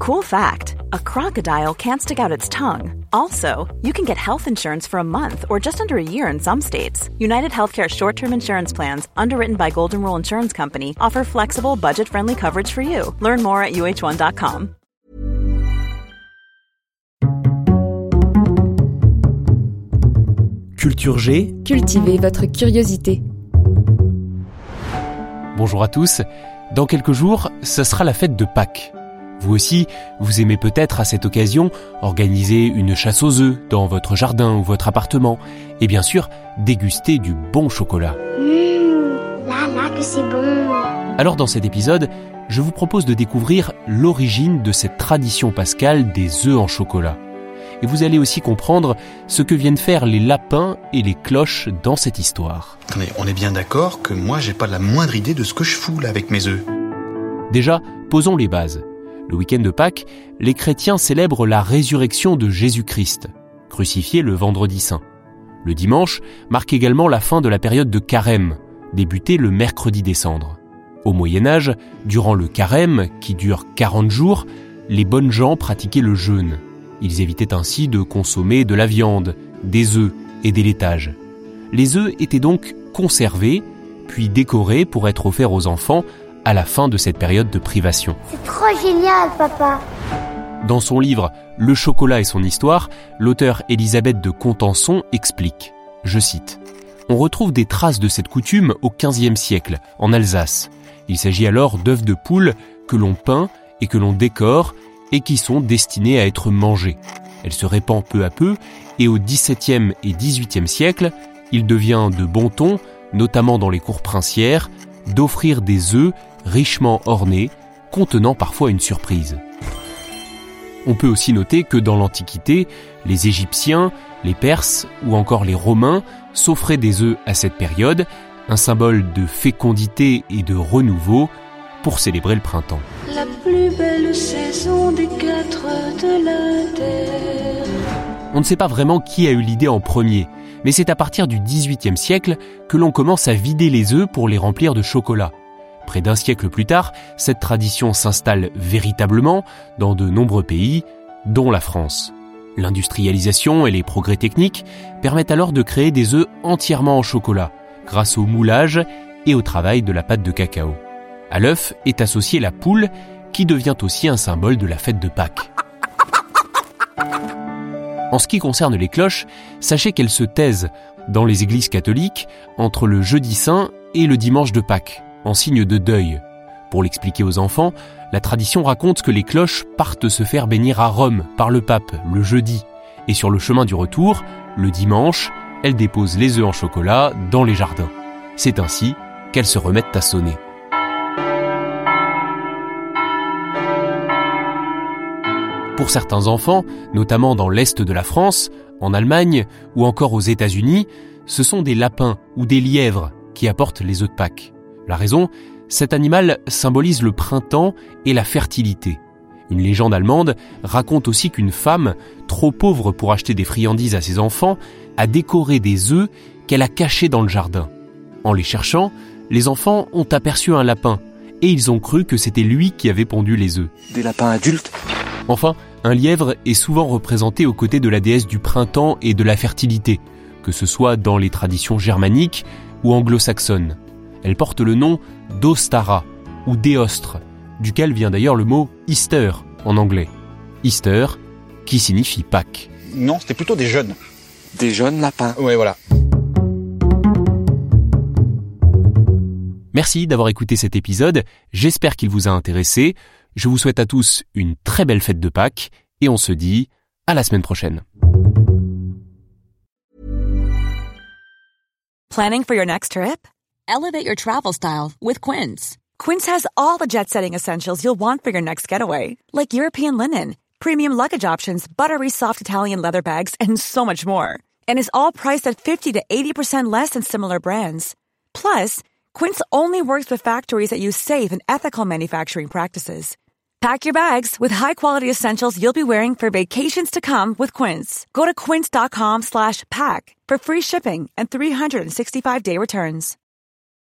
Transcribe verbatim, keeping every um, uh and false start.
Cool fact, a crocodile can't stick out its tongue. Also, you can get health insurance for a month or just under a year in some states. United Healthcare short-term insurance plans, underwritten by Golden Rule Insurance Company, offer flexible, budget-friendly coverage for you. Learn more at U H one dot com. Culture G. Cultivez votre curiosité. Bonjour à tous. Dans quelques jours, ce sera la fête de Pâques. Vous aussi, vous aimez peut-être à cette occasion organiser une chasse aux œufs dans votre jardin ou votre appartement et bien sûr, déguster du bon chocolat. Mmh, là, là, que c'est bon. Alors dans cet épisode, je vous propose de découvrir l'origine de cette tradition pascale des œufs en chocolat. Et vous allez aussi comprendre ce que viennent faire les lapins et les cloches dans cette histoire. Attendez, on est bien d'accord que moi, j'ai pas la moindre idée de ce que je fous là avec mes œufs. Déjà, posons les bases. Le week-end de Pâques, les chrétiens célèbrent la résurrection de Jésus-Christ, crucifié le vendredi saint. Le dimanche marque également la fin de la période de carême, débutée le mercredi des cendres. Au Moyen-Âge, durant le carême, qui dure quarante jours, les bonnes gens pratiquaient le jeûne. Ils évitaient ainsi de consommer de la viande, des œufs et des laitages. Les œufs étaient donc conservés, puis décorés pour être offerts aux enfants à la fin de cette période de privation. C'est trop génial, papa. Dans son livre « Le chocolat et son histoire », l'auteure Élisabeth de Contenson explique, je cite, « On retrouve des traces de cette coutume au quinzième siècle, en Alsace. Il s'agit alors d'œufs de poule que l'on peint et que l'on décore et qui sont destinées à être mangées. Elle se répand peu à peu et au dix-septième et dix-huitième siècle, il devient de bon ton, notamment dans les cours princières, d'offrir des œufs richement ornés, contenant parfois une surprise. On peut aussi noter que dans l'Antiquité, les Égyptiens, les Perses ou encore les Romains s'offraient des œufs à cette période, un symbole de fécondité et de renouveau pour célébrer le printemps. La plus belle saison des quatre de la terre. On ne sait pas vraiment qui a eu l'idée en premier, mais c'est à partir du dix-huitième siècle que l'on commence à vider les œufs pour les remplir de chocolat. Près d'un siècle plus tard, cette tradition s'installe véritablement dans de nombreux pays, dont la France. L'industrialisation et les progrès techniques permettent alors de créer des œufs entièrement en chocolat, grâce au moulage et au travail de la pâte de cacao. À l'œuf est associée la poule, qui devient aussi un symbole de la fête de Pâques. En ce qui concerne les cloches, sachez qu'elles se taisent dans les églises catholiques entre le jeudi saint et le dimanche de Pâques, en signe de deuil. Pour l'expliquer aux enfants, la tradition raconte que les cloches partent se faire bénir à Rome par le pape le jeudi, et sur le chemin du retour, le dimanche, elles déposent les œufs en chocolat dans les jardins. C'est ainsi qu'elles se remettent à sonner. Pour certains enfants, notamment dans l'est de la France, en Allemagne ou encore aux États-Unis, ce sont des lapins ou des lièvres qui apportent les œufs de Pâques. La raison, cet animal symbolise le printemps et la fertilité. Une légende allemande raconte aussi qu'une femme, trop pauvre pour acheter des friandises à ses enfants, a décoré des œufs qu'elle a cachés dans le jardin. En les cherchant, les enfants ont aperçu un lapin et ils ont cru que c'était lui qui avait pondu les œufs. Des lapins adultes ? Enfin, un lièvre est souvent représenté aux côtés de la déesse du printemps et de la fertilité, que ce soit dans les traditions germaniques ou anglo-saxonnes. Elle porte le nom d'Ostara ou d'Eostre, duquel vient d'ailleurs le mot Easter en anglais. Easter, qui signifie Pâques. Non, c'était plutôt des jeunes. Des jeunes lapins. Ouais, voilà. Merci d'avoir écouté cet épisode, j'espère qu'il vous a intéressé. Je vous souhaite à tous une très belle fête de Pâques et on se dit à la semaine prochaine. Planning for your next trip? Elevate your travel style with Quince. Quince has all the jet-setting essentials you'll want for your next getaway, like European linen, premium luggage options, buttery soft Italian leather bags, and so much more. And is all priced at fifty to eighty percent less than similar brands. Plus, Quince only works with factories that use safe and ethical manufacturing practices. Pack your bags with high-quality essentials you'll be wearing for vacations to come with Quince. Go to quince.com slash pack for free shipping and three sixty-five day returns.